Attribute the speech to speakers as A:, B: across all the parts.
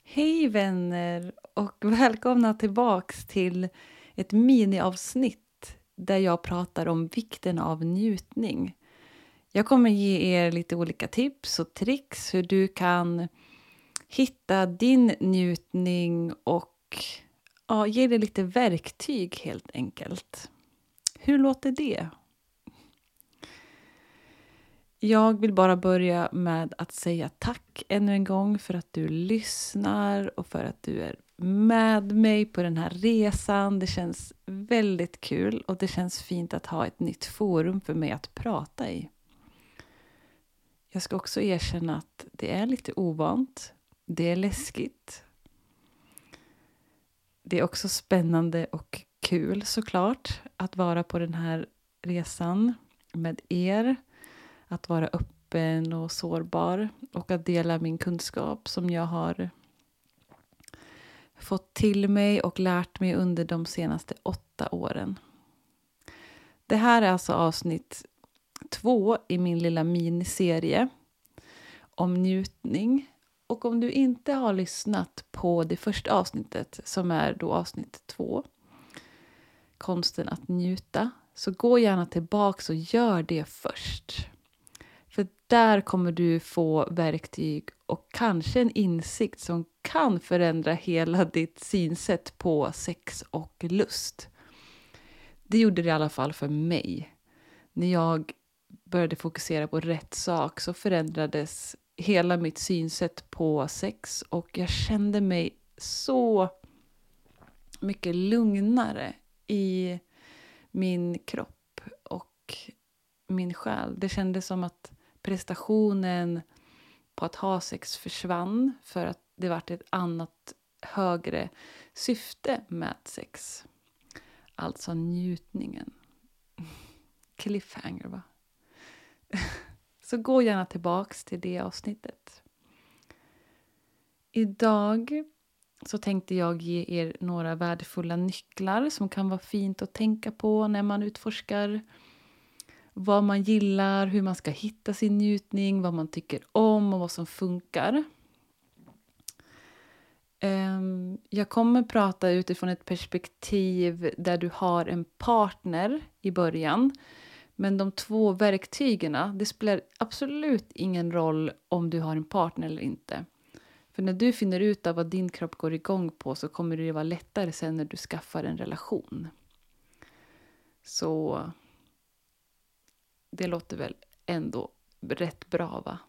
A: Hej vänner och välkomna tillbaks till ett miniavsnitt där jag pratar om vikten av njutning. Jag kommer ge er lite olika tips och tricks hur du kan hitta din njutning och ge dig lite verktyg helt enkelt. Hur låter det? Jag vill bara börja med att säga tack ännu en gång för att du lyssnar och för att du är med mig på den här resan. Det känns väldigt kul och det känns fint att ha ett nytt forum för mig att prata i. Jag ska också erkänna att det är lite ovant. Det är läskigt. Det är också spännande och kul såklart att vara på den här resan med er. Att vara öppen och sårbar och att dela min kunskap som jag har fått till mig och lärt mig under de senaste 8 åren. Det här är alltså avsnitt 2 i min lilla miniserie om njutning. Och om du inte har lyssnat på det första avsnittet som är då avsnitt 2, konsten att njuta, så gå gärna tillbaka och gör det först. För där kommer du få verktyg och kanske en insikt som kan förändra hela ditt synsätt på sex och lust. Det gjorde det i alla fall för mig. När jag började fokusera på rätt sak så förändrades hela mitt synsätt på sex. Och jag kände mig så mycket lugnare i min kropp och min själ. Det kändes som att prestationen på att ha sex försvann för att det var ett annat högre syfte med sex. Alltså njutningen. Cliffhanger, va? Så gå gärna tillbaks till det avsnittet. Idag så tänkte jag ge er några värdefulla nycklar som kan vara fint att tänka på när man utforskar vad man gillar, hur man ska hitta sin njutning, vad man tycker om och vad som funkar. Jag kommer prata utifrån ett perspektiv där du har en partner i början. Men de 2 verktygen, det spelar absolut ingen roll om du har en partner eller inte. För när du finner ut av vad din kropp går igång på så kommer det vara lättare sen när du skaffar en relation. Så det låter väl ändå rätt bra, va?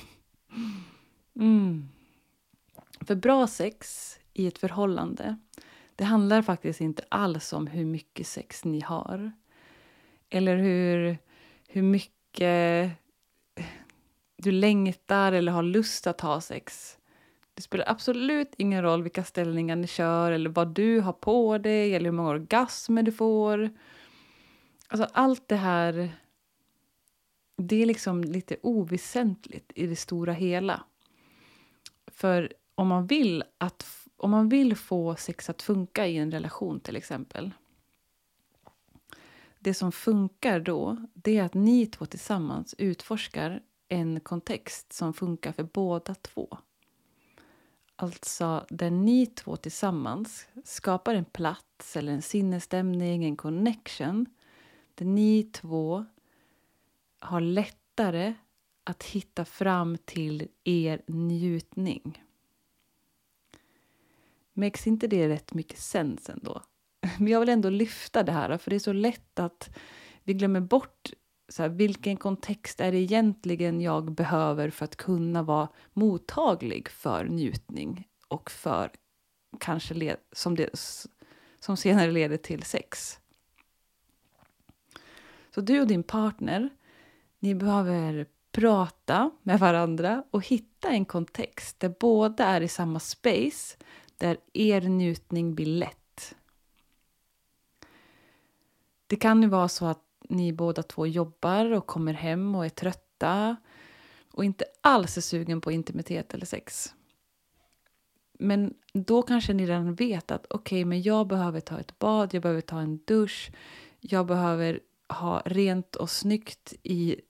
A: För bra sex i ett förhållande, det handlar faktiskt inte alls om hur mycket sex ni har. Eller hur mycket du längtar eller har lust att ha sex. Det spelar absolut ingen roll vilka ställningar ni kör eller vad du har på dig eller hur många orgasmer du får. Alltså allt det här, det är liksom lite oväsentligt i det stora hela. För om man vill få sex att funka i en relation till exempel. Det som funkar då, det är att ni 2 tillsammans utforskar en kontext som funkar för båda 2. Alltså där ni 2 tillsammans skapar en plats eller en sinnesstämning, en connection. Där ni 2 har lättare att hitta fram till er njutning. Makes inte det rätt mycket sens ändå? Men jag vill ändå lyfta det här, för det är så lätt att vi glömmer bort så här, vilken kontext är det egentligen jag behöver för att kunna vara mottaglig för njutning och för kanske som senare leder till sex. Så du och din partner, ni behöver prata med varandra och hitta en kontext där båda är i samma space, där er njutning blir lätt. Det kan ju vara så att ni båda 2 jobbar och kommer hem och är trötta och inte alls är sugen på intimitet eller sex. Men då kanske ni redan vet att okej, men jag behöver ta ett bad, jag behöver ta en dusch, jag behöver ha rent och snyggt i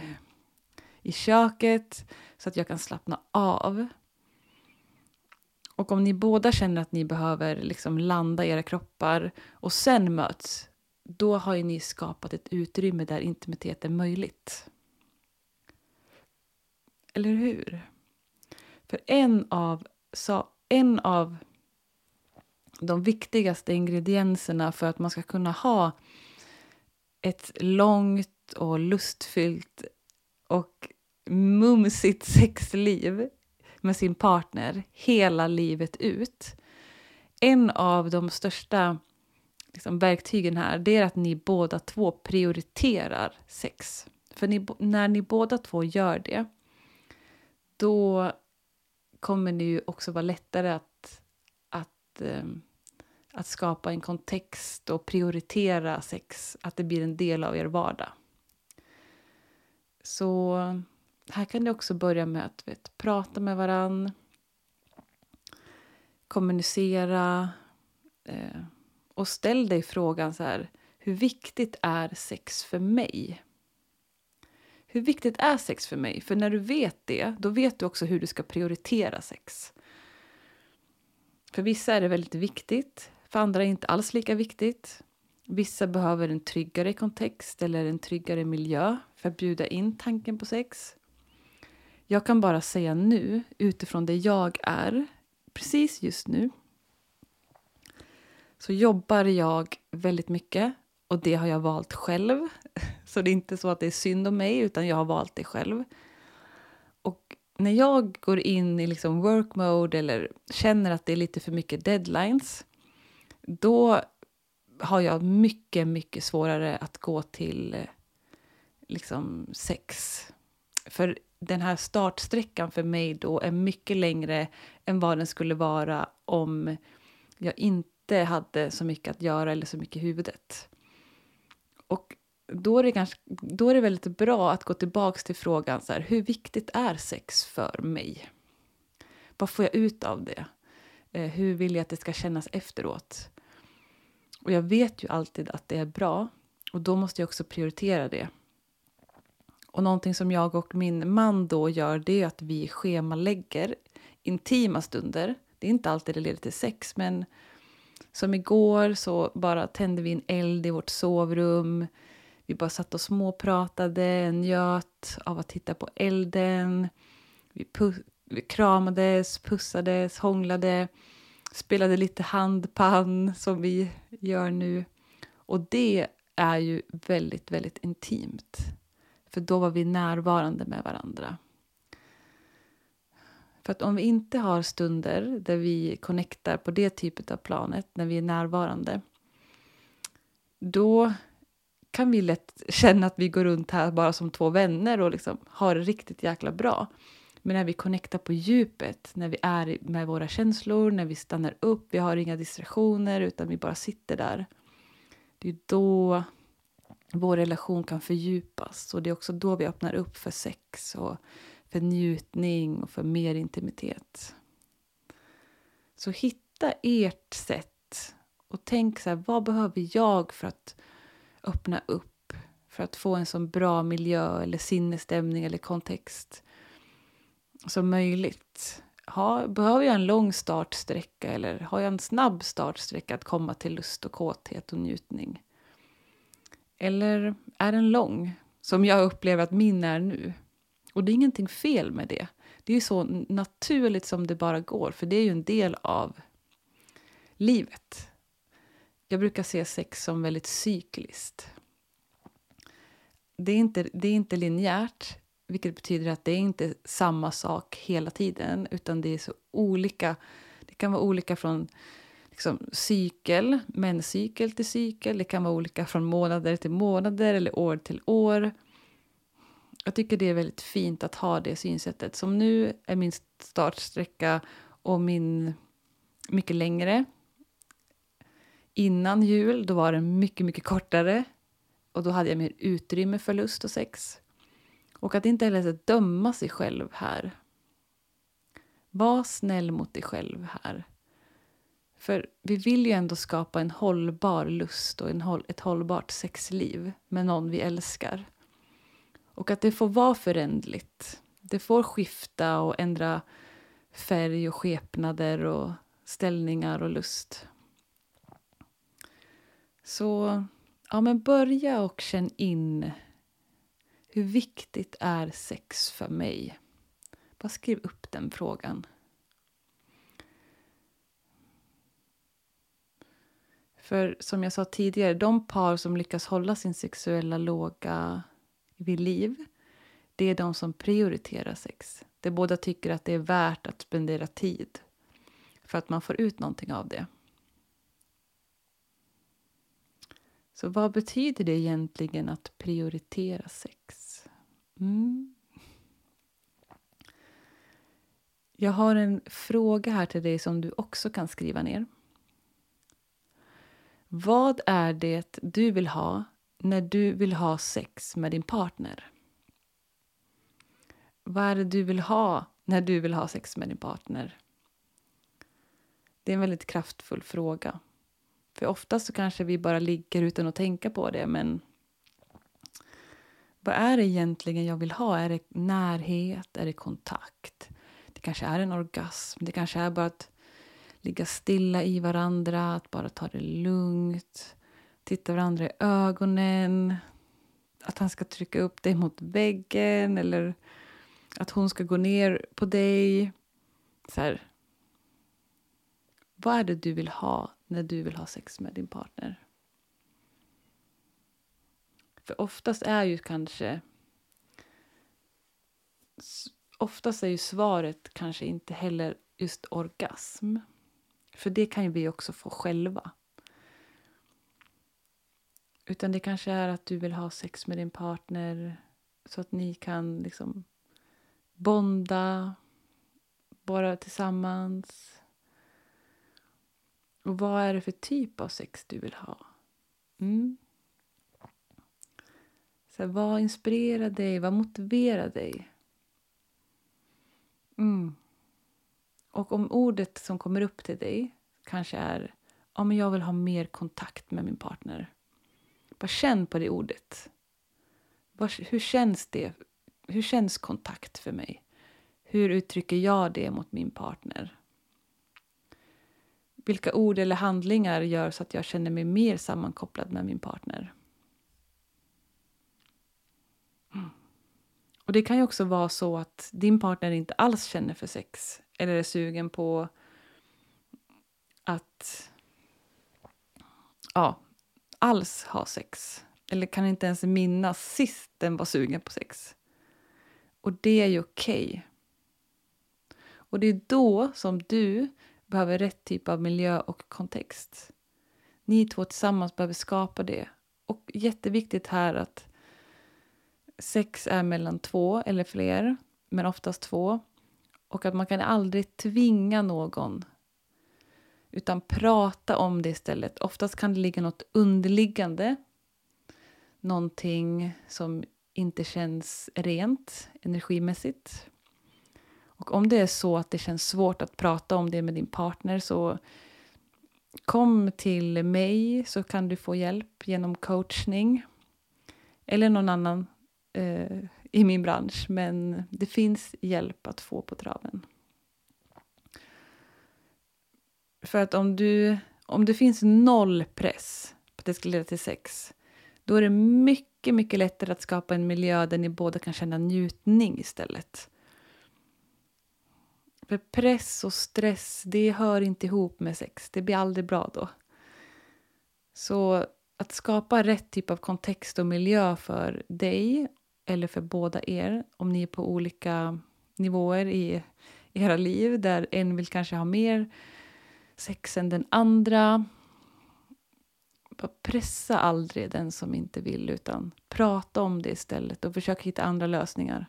A: köket så att jag kan slappna av. Och om ni båda känner att ni behöver liksom landa era kroppar och sen möts, då har ju ni skapat ett utrymme där intimitet är möjligt. Eller hur? För en av de viktigaste ingredienserna för att man ska kunna ha ett långt och lustfyllt och mumsigt sexliv med sin partner hela livet ut. En av de största verktygen här, det är att ni båda två prioriterar sex. För när ni båda två gör det, då kommer det ju också vara lättare att skapa en kontext och prioritera sex, att det blir en del av er vardag. Så här kan det också börja med att prata med varann, kommunicera och ställ dig frågan så här: hur viktigt är sex för mig? Hur viktigt är sex för mig? För när du vet det, då vet du också hur du ska prioritera sex. För vissa är det väldigt viktigt, för andra är det inte alls lika viktigt. Vissa behöver en tryggare kontext eller en tryggare miljö för att bjuda in tanken på sex. Jag kan bara säga nu, utifrån det jag är, precis just nu, så jobbar jag väldigt mycket. Och det har jag valt själv. Så det är inte så att det är synd om mig, utan jag har valt det själv. Och när jag går in i work mode eller känner att det är lite för mycket deadlines, då har jag mycket, mycket svårare att gå till sex. För den här startsträckan för mig då är mycket längre än vad den skulle vara om jag inte hade så mycket att göra eller så mycket i huvudet. Och då är det väldigt bra att gå tillbaka till frågan så här: hur viktigt är sex för mig? Vad får jag ut av det? Hur vill jag att det ska kännas efteråt? Och jag vet ju alltid att det är bra, och då måste jag också prioritera det. Och någonting som jag och min man då gör, det är att vi schemalägger intima stunder. Det är inte alltid det leder till sex, men som igår så bara tände vi en eld i vårt sovrum. Vi bara satt och småpratade, njöt av att titta på elden. Vi kramades, pussades, hånglade, spelade lite handpann som vi gör nu. Och det är ju väldigt, väldigt intimt. För då var vi närvarande med varandra. För att om vi inte har stunder där vi connectar på det typet av planet, när vi är närvarande, då kan vi lätt känna att vi går runt här bara som två vänner och har det riktigt jäkla bra. Men när vi connectar på djupet, när vi är med våra känslor, när vi stannar upp, vi har inga distraktioner utan vi bara sitter där. Det är då vår relation kan fördjupas, och det är också då vi öppnar upp för sex och för njutning och för mer intimitet. Så hitta ert sätt och tänk så här: vad behöver jag för att öppna upp, för att få en så bra miljö eller sinnesstämning eller kontext som möjligt. Behöver jag en lång startsträcka eller har jag en snabb startsträcka att komma till lust och kåthet och njutning? Eller är den lång, som jag upplever att min är nu? Och det är ingenting fel med det. Det är ju så naturligt som det bara går, för det är ju en del av livet. Jag brukar se sex som väldigt cykliskt. Det är inte linjärt, vilket betyder att det är inte samma sak hela tiden, utan det är så olika. Det kan vara olika från cykel, menscykel till cykel. Det kan vara olika från månader till månader eller år till år. Jag tycker det är väldigt fint att ha det synsättet. Som nu är min startsträcka och min mycket längre. Innan jul, då var den mycket, mycket kortare. Och då hade jag mer utrymme för lust och sex. Och att inte heller döma sig själv här. Var snäll mot dig själv här. För vi vill ju ändå skapa en hållbar lust och ett hållbart sexliv med någon vi älskar. Och att det får vara förändligt. Det får skifta och ändra färg och skepnader och ställningar och lust. Så ja, men börja och känn in hur viktigt är sex för mig. Bara skriv upp den frågan. För som jag sa tidigare, de par som lyckas hålla sin sexuella låga vid liv, det är de som prioriterar sex. De båda tycker att det är värt att spendera tid för att man får ut någonting av det. Så vad betyder det egentligen att prioritera sex? Jag har en fråga här till dig som du också kan skriva ner. Vad är det du vill ha när du vill ha sex med din partner? Vad är det du vill ha när du vill ha sex med din partner? Det är en väldigt kraftfull fråga. För oftast så kanske vi bara ligger utan att tänka på det. Men vad är det egentligen jag vill ha? Är det närhet? Är det kontakt? Det kanske är en orgasm. Det kanske är bara att ligga stilla i varandra. Att bara ta det lugnt. Titta varandra i ögonen. Att han ska trycka upp dig mot väggen. Eller att hon ska gå ner på dig. Så här. Vad är det du vill ha när du vill ha sex med din partner? För oftast är ju svaret kanske inte heller just orgasm. För det kan ju vi också få själva. Utan det kanske är att du vill ha sex med din partner så att ni kan liksom bonda, vara tillsammans. Och vad är det för typ av sex du vill ha? Så vad inspirerar dig? Vad motiverar dig? Och om ordet som kommer upp till dig kanske är men jag vill ha mer kontakt med min partner. Bara känn på det ordet. Hur känns det? Hur känns kontakt för mig? Hur uttrycker jag det mot min partner? Vilka ord eller handlingar gör så att jag känner mig mer sammankopplad med min partner? Och det kan ju också vara så att din partner inte alls känner för sex. Eller är sugen på att alls ha sex. Eller kan inte ens minnas sist den var sugen på sex. Och det är ju okej. Och det är då som du behöver rätt typ av miljö och kontext. Ni två tillsammans behöver skapa det. Och jätteviktigt här att sex är mellan 2 eller fler. Men oftast 2. Och att man kan aldrig tvinga någon. Utan prata om det istället. Oftast kan det ligga något underliggande. Någonting som inte känns rent energimässigt. Och om det är så att det känns svårt att prata om det med din partner, så kom till mig så kan du få hjälp genom coachning. Eller någon annan i min bransch. Men det finns hjälp att få på traven. För att om det finns 0 press på att det ska leda till sex, då är det mycket, mycket lättare att skapa en miljö där ni båda kan känna njutning istället. För press och stress, det hör inte ihop med sex. Det blir aldrig bra då. Så att skapa rätt typ av kontext och miljö för dig eller för båda er, om ni är på olika nivåer i era liv, där en vill kanske ha mer sex än den andra. Pressa aldrig den som inte vill, utan prata om det istället och försök hitta andra lösningar.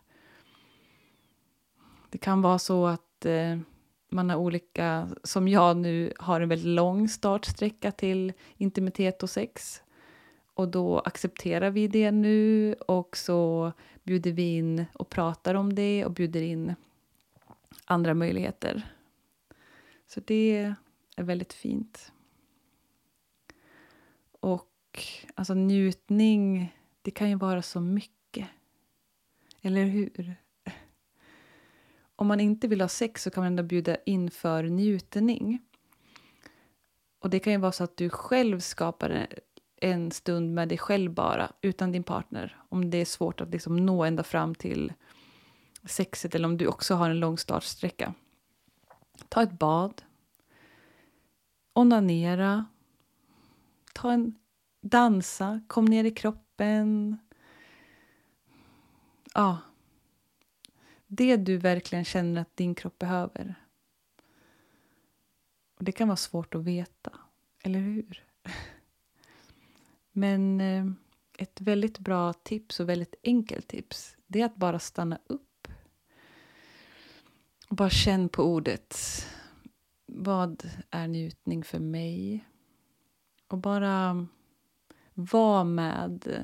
A: Det kan vara så att man har olika, som jag nu har en väldigt lång startsträcka till intimitet och sex. Och då accepterar vi det nu och så bjuder vi in och pratar om det och bjuder in andra möjligheter. Så det är väldigt fint. Och alltså njutning, det kan ju vara så mycket. Eller hur? om man inte vill ha sex så kan man ändå bjuda in för njutning. Och det kan ju vara så att du själv skapar en stund med dig själv bara, utan din partner. Om det är svårt att liksom nå ända fram till sexet eller om du också har en lång startsträcka. Ta ett bad. Onanera. Dansa. Kom ner i kroppen. Ja. Det du verkligen känner att din kropp behöver. Och det kan vara svårt att veta. Eller hur? Men ett väldigt bra tips och väldigt enkelt tips. Det är att bara stanna upp. Och bara känn på ordet. Vad är njutning för mig? Och bara vara med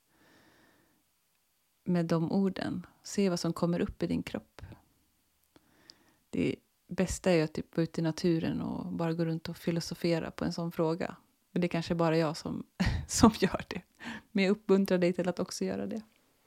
A: de orden. Se vad som kommer upp i din kropp. Det bästa är att typ vara ute i naturen och bara gå runt och filosofera på en sån fråga. Men det är kanske bara jag som gör det. Men jag uppmuntrar dig till att också göra det.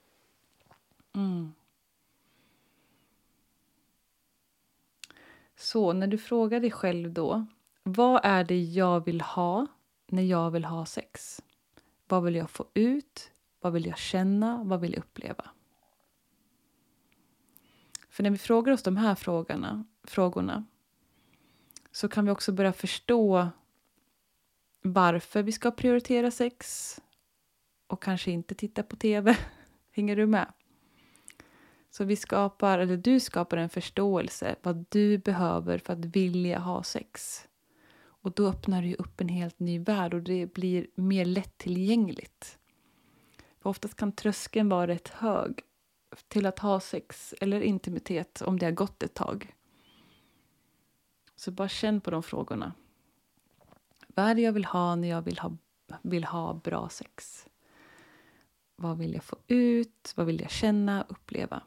A: Så när du frågar dig själv då. Vad är det jag vill ha när jag vill ha sex? Vad vill jag få ut? Vad vill jag känna? Vad vill jag uppleva? För när vi frågar oss de här frågorna så kan vi också börja förstå varför vi ska prioritera sex och kanske inte titta på tv. Hänger du med? Så du skapar en förståelse vad du behöver för att vilja ha sex. Och då öppnar du upp en helt ny värld och det blir mer lättillgängligt. För oftast kan tröskeln vara rätt hög till att ha sex eller intimitet om det har gått ett tag. Så bara känn på de frågorna. Vad är det jag vill ha när jag vill ha bra sex? Vad vill jag få ut? Vad vill jag känna, uppleva?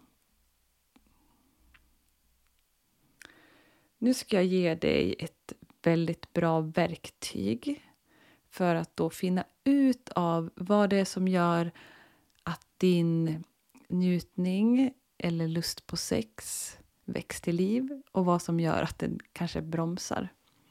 A: Nu ska jag ge dig ett väldigt bra verktyg för att då finna ut av vad det är som gör att din njutning eller lust på sex väcks till liv och vad som gör att den kanske bromsar.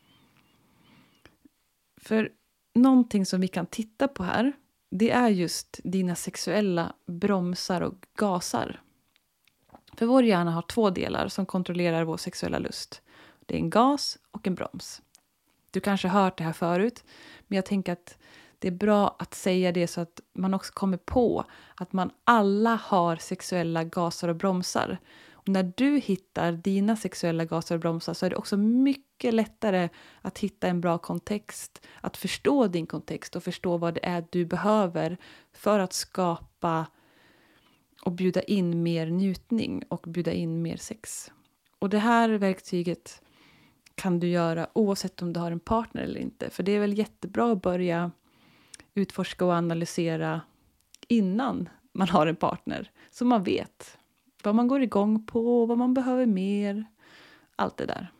A: För någonting som vi kan titta på här, det är just dina sexuella bromsar och gasar. För vår hjärna har 2 delar som kontrollerar vår sexuella lust. Det är en gas och en broms. Du kanske har hört det här förut, men jag tänker att det är bra att säga det så att man också kommer på att man alla har sexuella gasar och bromsar. Och när du hittar dina sexuella gasar och bromsar så är det också mycket lättare att hitta en bra kontext, att förstå din kontext och förstå vad det är du behöver för att skapa och bjuda in mer njutning och bjuda in mer sex. Och det här verktyget kan du göra oavsett om du har en partner eller inte. För det är väl jättebra att börja utforska och analysera innan man har en partner. Så man vet vad man går igång på, vad man behöver mer. Allt det där.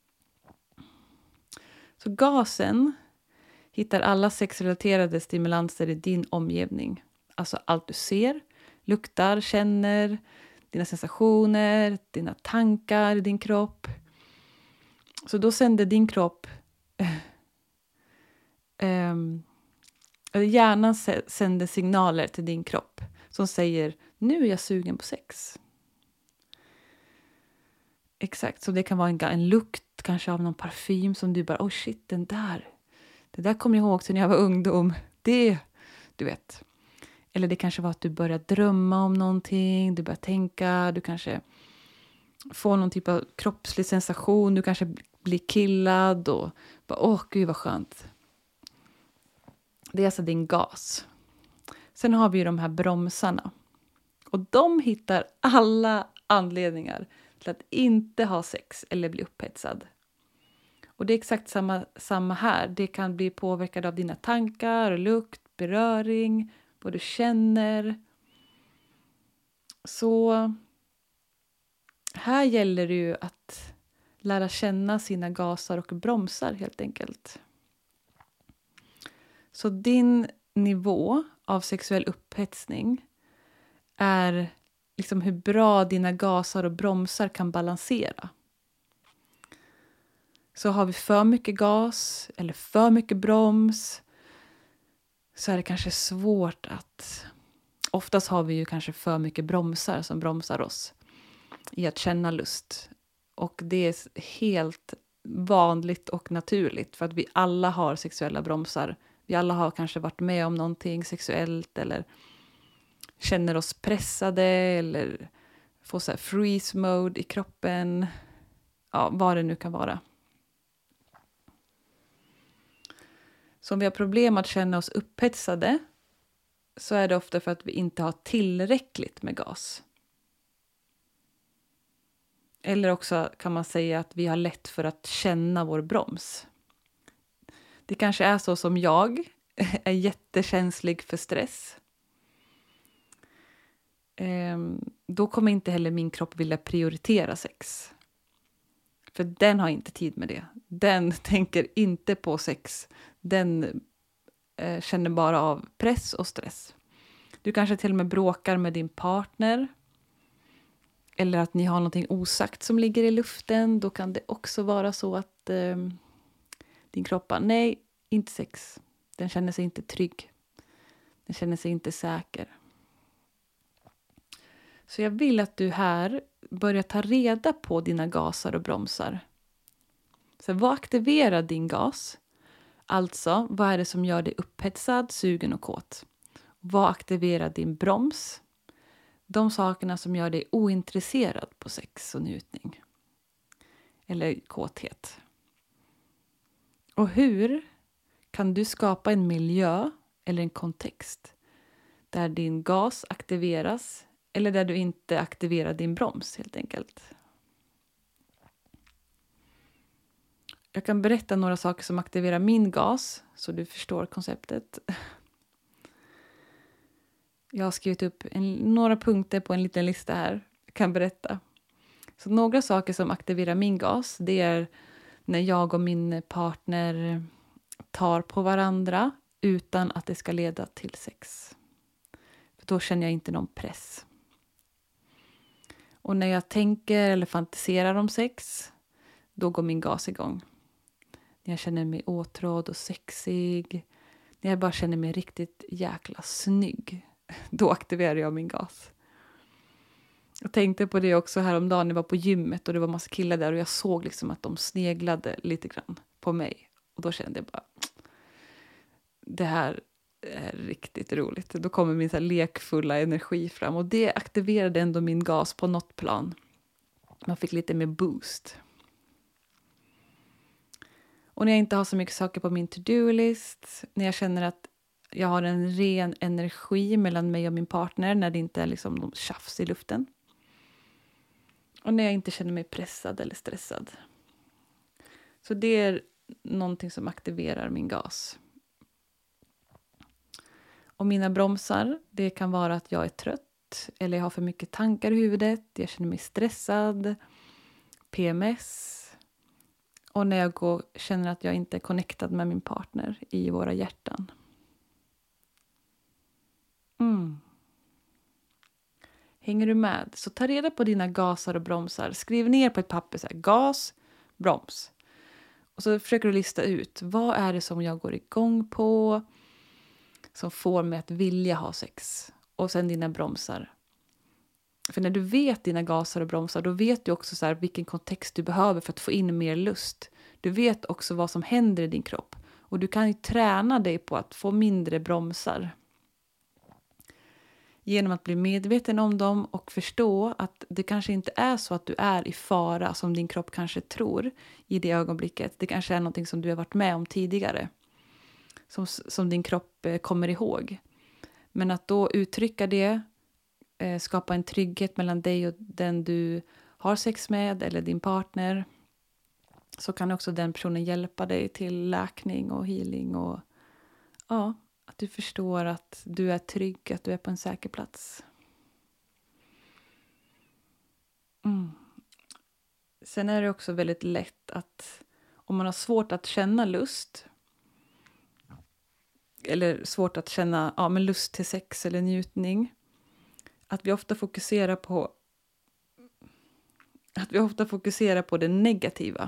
A: Så gasen hittar alla sexrelaterade stimulanser i din omgivning. Alltså allt du ser, luktar, känner, dina sensationer, dina tankar i din kropp. Så då sänder din kropp, hjärnan sänder signaler till din kropp som säger, nu är jag sugen på sex. Exakt, så det kan vara en lukt kanske av någon parfym som du bara, shit, det där kommer jag ihåg sen jag var ungdom. Det, du vet. Eller det kanske var att du börjar drömma om någonting, du börjar tänka, du kanske får någon typ av kroppslig sensation, du kanske blir killad och bara, gud vad skönt. Det är alltså din gas. Sen har vi ju de här bromsarna. Och de hittar alla anledningar till att inte ha sex eller bli upphetsad. Och det är exakt samma här. Det kan bli påverkad av dina tankar, lukt, beröring, vad du känner. Så här gäller det ju att lära känna sina gasar och bromsar helt enkelt. Så din nivå av sexuell upphetsning är liksom hur bra dina gasar och bromsar kan balansera. Så har vi för mycket gas eller för mycket broms, så är det kanske svårt att... Oftast har vi ju kanske för mycket bromsar som bromsar oss i att känna lust. Och det är helt vanligt och naturligt, för att vi alla har sexuella bromsar. Vi alla har kanske varit med om någonting sexuellt eller känner oss pressade eller får så här freeze mode i kroppen. Ja, vad det nu kan vara. Så om vi har problem att känna oss upphetsade, så är det ofta för att vi inte har tillräckligt med gas. Eller också kan man säga att vi har lätt för att känna vår broms. Det kanske är så som jag är jättekänslig för stress. Då kommer inte heller min kropp vilja prioritera sex. För den har inte tid med det. Den tänker inte på sex. Den känner bara av press och stress. Du kanske till och med bråkar med din partner. Eller att ni har någonting osagt som ligger i luften. Då kan det också vara så att din kropp bara, nej, inte sex. Den känner sig inte trygg. Den känner sig inte säker. Så jag vill att du här börjar ta reda på dina gasar och bromsar. Så vad aktiverar din gas? Alltså, vad är det som gör dig upphetsad, sugen och kåt? Vad aktiverar din broms? De sakerna som gör dig ointresserad på sex och njutning. Eller kåthet. Och hur kan du skapa en miljö eller en kontext där din gas aktiveras eller där du inte aktiverar din broms helt enkelt? Jag kan berätta några saker som aktiverar min gas så du förstår konceptet. Jag har skrivit upp några punkter på en liten lista här. Jag kan berätta. Så några saker som aktiverar min gas, det är när jag och min partner tar på varandra utan att det ska leda till sex. För då känner jag inte någon press. Och när jag tänker eller fantiserar om sex, då går min gas igång. När jag känner mig åtrådd och sexig, när jag bara känner mig riktigt jäkla snygg, då aktiverar jag min gas. Jag tänkte på det också häromdagen när jag var på gymmet och det var massa killar där och jag såg liksom att de sneglade lite grann på mig. Och då kände jag bara, det här är riktigt roligt. Då kommer min så här lekfulla energi fram och det aktiverade ändå min gas på något plan. Man fick lite mer boost. Och när jag inte har så mycket saker på min to-do-list, när jag känner att jag har en ren energi mellan mig och min partner, när det inte är liksom någon tjafs i luften. Och när jag inte känner mig pressad eller stressad. Så det är någonting som aktiverar min gas. Och mina bromsar, det kan vara att jag är trött. Eller jag har för mycket tankar i huvudet. Jag känner mig stressad. PMS. Och när jag känner att jag inte är connectad med min partner i våra hjärtan. Hänger du med? Så ta reda på dina gasar och bromsar. Skriv ner på ett papper så här, gas, broms. Och så försöker du lista ut, vad är det som jag går igång på? Som får mig att vilja ha sex. Och sen dina bromsar. För när du vet dina gasar och bromsar, då vet du också så här, vilken kontext du behöver för att få in mer lust. Du vet också vad som händer i din kropp. Och du kan ju träna dig på att få mindre bromsar. Genom att bli medveten om dem och förstå att det kanske inte är så att du är i fara som din kropp kanske tror i det ögonblicket. Det kanske är någonting som du har varit med om tidigare. Som din kropp kommer ihåg. Men att då uttrycka det, skapa en trygghet mellan dig och den du har sex med eller din partner. Så kan också den personen hjälpa dig till läkning och healing och ja, att du förstår att du är trygg, att du är på en säker plats. Sen är det också väldigt lätt att om man har svårt att känna lust eller svårt att känna men lust till sex eller njutning, att vi ofta fokuserar på det negativa.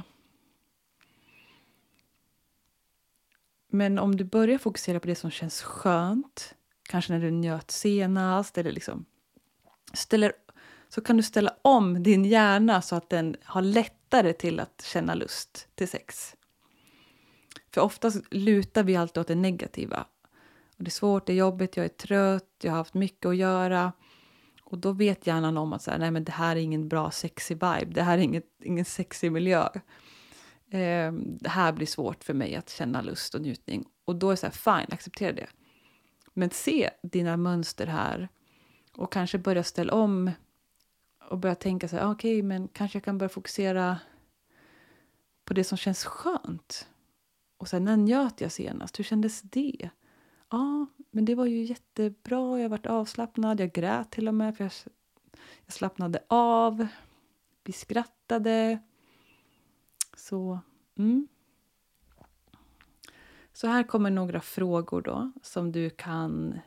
A: Men om du börjar fokusera på det som känns skönt, kanske när du njöt senast, eller liksom så kan du ställa om din hjärna så att den har lättare till att känna lust till sex. För oftast lutar vi alltid åt det negativa. Och det är svårt, det är jobbigt, jag är trött, jag har haft mycket att göra. Och då vet hjärnan om att så här, nej, men det här är ingen bra sexy vibe, det här är ingen sexy miljö. Det här blir svårt för mig att känna lust och njutning. Och då är det så här, fine, acceptera det. Men se dina mönster här och kanske börja ställa om och börja tänka så här, okej, men kanske jag kan börja fokusera på det som känns skönt. Och sen, när njöt jag senast? Hur kändes det? Ja, men det var ju jättebra. Jag varit avslappnad. Jag grät till och med för jag slappnade av. Vi skrattade. Så, Så här kommer några frågor då som du kan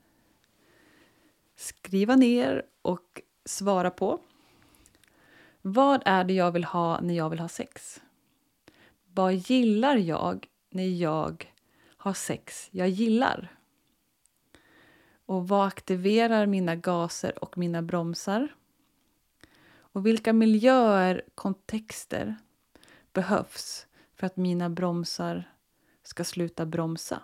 A: skriva ner och svara på. Vad är det jag vill ha när jag vill ha sex? Vad gillar jag när jag har sex jag gillar? Och vad aktiverar mina gaser och mina bromsar? Och vilka miljöer, kontexter behövs för att mina bromsar ska sluta bromsa?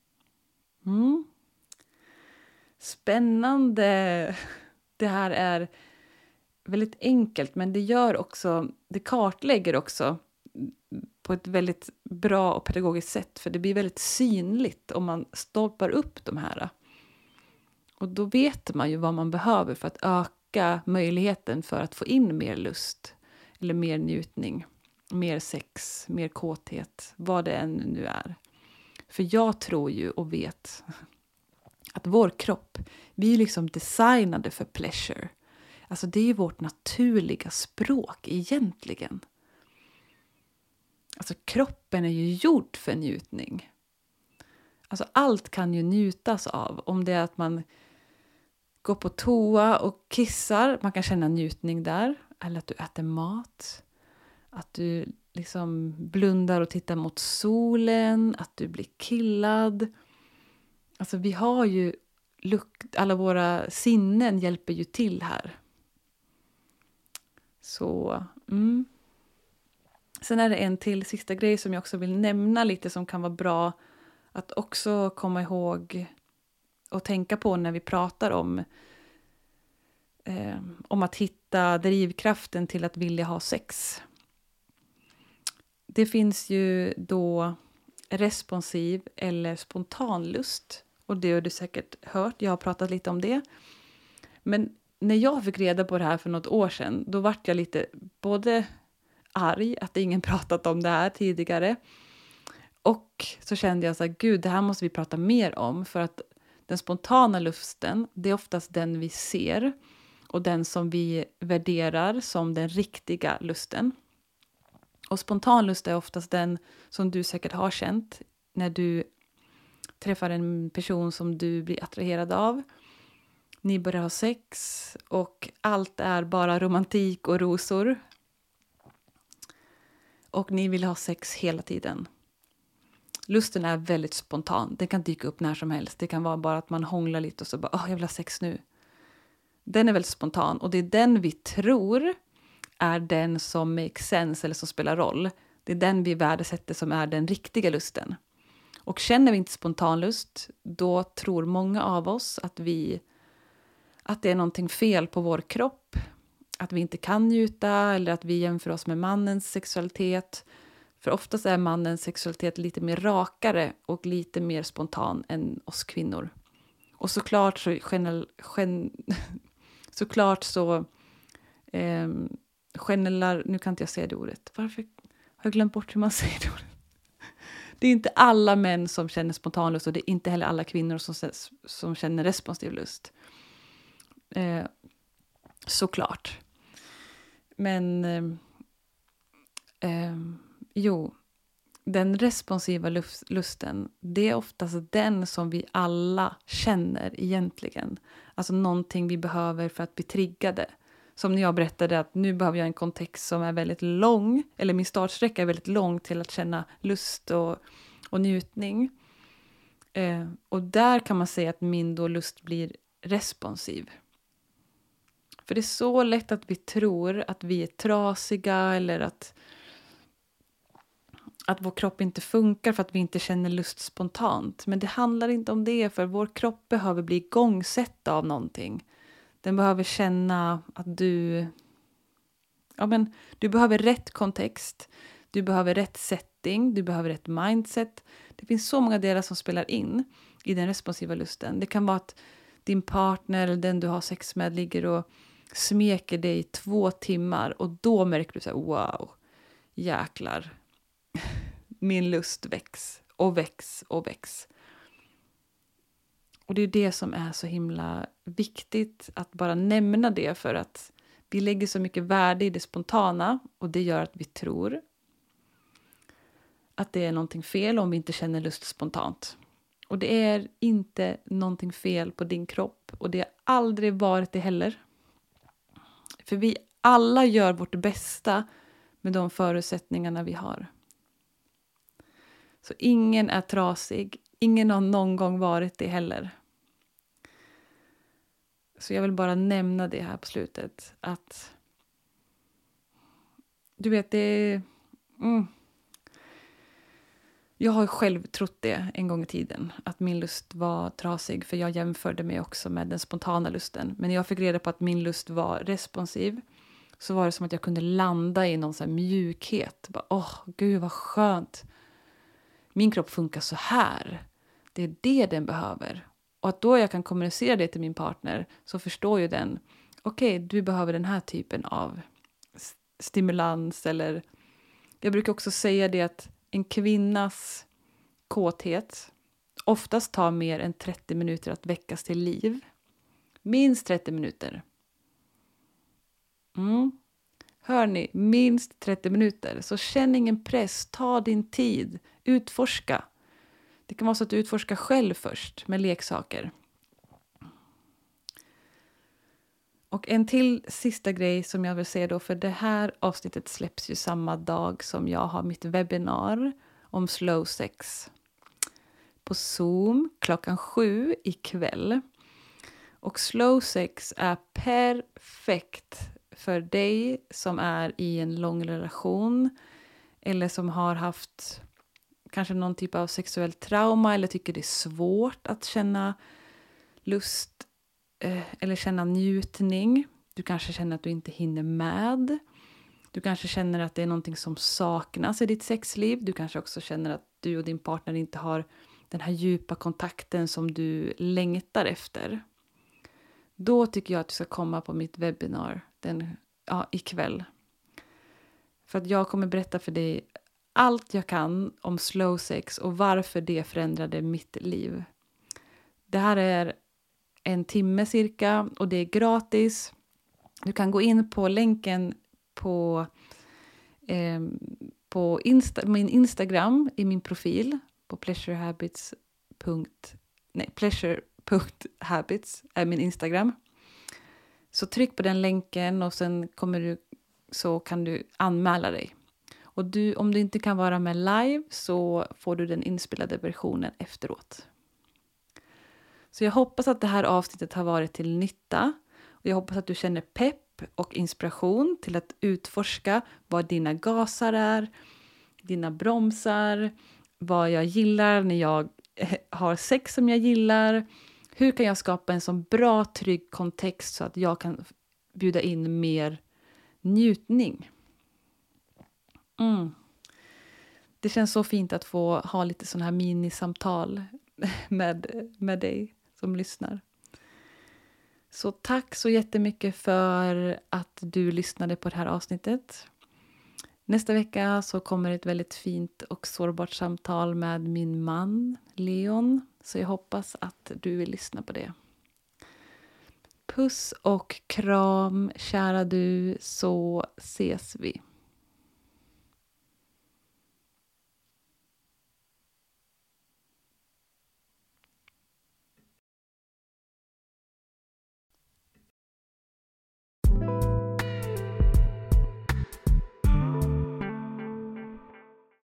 A: Spännande! Det här är väldigt enkelt, men det kartlägger också på ett väldigt bra och pedagogiskt sätt. För det blir väldigt synligt om man stolpar upp de här. Och då vet man ju vad man behöver för att öka möjligheten för att få in mer lust. Eller mer njutning, mer sex, mer kåthet, vad det än nu är. För jag tror ju och vet att vår kropp, vi är liksom designade för pleasure. Alltså det är vårt naturliga språk egentligen. Alltså kroppen är ju gjord för njutning. Alltså allt kan ju njutas av. Om det är att man går på toa och kissar, man kan känna njutning där. Eller att du äter mat. Att du liksom blundar och tittar mot solen. Att du blir killad. Alltså vi har ju alla våra sinnen hjälper ju till här. Så, Sen är det en till sista grej som jag också vill nämna lite som kan vara bra att också komma ihåg och tänka på när vi pratar om att hitta drivkraften till att vilja ha sex. Det finns ju då responsiv eller spontan lust. Och det har du säkert hört, jag har pratat lite om det. Men när jag fick reda på det här för något år sedan, då vart jag lite både arg att ingen pratat om det här tidigare. Och så kände jag så här, gud, det här måste vi prata mer om. För att den spontana lusten, det är oftast den vi ser. Och den som vi värderar som den riktiga lusten. Och spontan lust är oftast den som du säkert har känt när du träffar en person som du blir attraherad av. Ni börjar ha sex och allt är bara romantik och rosor. Och ni vill ha sex hela tiden. Lusten är väldigt spontan. Den kan dyka upp när som helst. Det kan vara bara att man hånglar lite och så bara, jag vill ha sex nu. Den är väldigt spontan och det är den vi tror är den som makes sense eller som spelar roll. Det är den vi värdesätter som är den riktiga lusten. Och känner vi inte spontan lust, då tror många av oss att det är någonting fel på vår kropp. Att vi inte kan njuta eller att vi jämför oss med mannens sexualitet. För oftast är mannens sexualitet lite mer rakare och lite mer spontan än oss kvinnor. Och såklart så nu kan inte jag säga det ordet. Varför har jag glömt bort hur man säger det ordet? Det är inte alla män som känner spontan lust och det är inte heller alla kvinnor som känner responsiv lust. Såklart. Men den responsiva lusten, det är oftast den som vi alla känner egentligen. Alltså någonting vi behöver för att bli triggade. Som när jag berättade att nu behöver jag en kontext som är väldigt lång, eller min startsträcka är väldigt lång till att känna lust och njutning. Och där kan man säga att min då lust blir responsiv. För det är så lätt att vi tror att vi är trasiga eller att vår kropp inte funkar för att vi inte känner lust spontant. Men det handlar inte om det, för vår kropp behöver bli igångsatt av någonting. Den behöver känna att du behöver rätt kontext, du behöver rätt setting, du behöver rätt mindset. Det finns så många delar som spelar in i den responsiva lusten. Det kan vara att din partner eller den du har sex med ligger och smeker dig i 2 timmar och då märker du så här: wow, jäklar. Min lust väcks och väcks och väcks. Och det är det som är så himla viktigt att bara nämna det, för att vi lägger så mycket värde i det spontana och det gör att vi tror att det är någonting fel om vi inte känner lust spontant. Och det är inte någonting fel på din kropp och det har aldrig varit det heller. För vi alla gör vårt bästa med de förutsättningarna vi har. Så ingen är trasig. Ingen har någon gång varit det heller. Så jag vill bara nämna det här på slutet. Att du vet, det... Jag har själv trott det en gång i tiden. Att min lust var trasig. För jag jämförde mig också med den spontana lusten. Men när jag fick reda på att min lust var responsiv, så var det som att jag kunde landa i någon sån här mjukhet. Gud vad skönt. Min kropp funkar så här. Det är det den behöver. Och att då jag kan kommunicera det till min partner, så förstår ju den. Okej, du behöver den här typen av stimulans. Eller jag brukar också säga det att en kvinnas kåthet oftast tar mer än 30 minuter att väckas till liv. Minst 30 minuter. Hör ni? Minst 30 minuter. Så känn ingen press. Ta din tid. Utforska. Det kan vara så att du utforskar själv först med leksaker. Och en till sista grej som jag vill säga då, för det här avsnittet släpps ju samma dag som jag har mitt webbinar om slow sex på Zoom 7:00 ikväll. Och slow sex är perfekt för dig som är i en lång relation eller som har haft kanske någon typ av sexuellt trauma eller tycker det är svårt att känna lust eller känna njutning. Du kanske känner att du inte hinner med. Du kanske känner att det är någonting som saknas i ditt sexliv. Du kanske också känner att du och din partner inte har den här djupa kontakten som du längtar efter. Då tycker jag att du ska komma på mitt webbinar ikväll. För att jag kommer berätta för dig allt jag kan om slow sex och varför det förändrade mitt liv. Det här är 1 timme cirka och det är gratis. Du kan gå in på länken på min Instagram i min profil på pleasure.habits är min Instagram. Så tryck på den länken och sen kan du anmäla dig. Och om du inte kan vara med live så får du den inspelade versionen efteråt. Så jag hoppas att det här avsnittet har varit till nytta. Och jag hoppas att du känner pepp och inspiration till att utforska vad dina gasar är, dina bromsar, vad jag gillar när jag har sex som jag gillar. Hur kan jag skapa en så bra, trygg kontext så att jag kan bjuda in mer njutning. Det känns så fint att få ha lite sån här minisamtal med dig som lyssnar. Så tack så jättemycket för att du lyssnade på det här avsnittet. Nästa vecka så kommer ett väldigt fint och sårbart samtal med min man Leon. Så jag hoppas att du vill lyssna på det. Puss och kram, kära du, så ses vi.